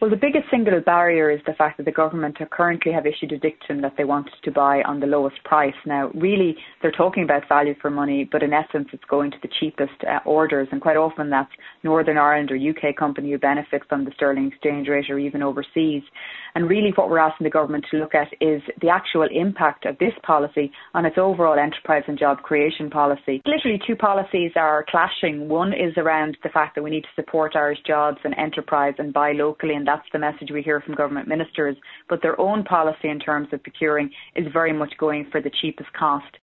Well, the biggest single barrier is the fact that the government currently have issued a dictum that they want to buy on the lowest price. Now, really, they're talking about value for money, but in essence, it's going to the cheapest orders, and quite often that's Northern Ireland or UK company who benefit from the sterling exchange rate or even overseas. And really what we're asking the government to look at is the actual impact of this policy on its overall enterprise and job creation policy. Literally two policies are clashing. One is around the fact that we need to support Irish jobs and enterprise and buy locally, and that's the message we hear from government ministers. But their own policy in terms of procuring is very much going for the cheapest cost.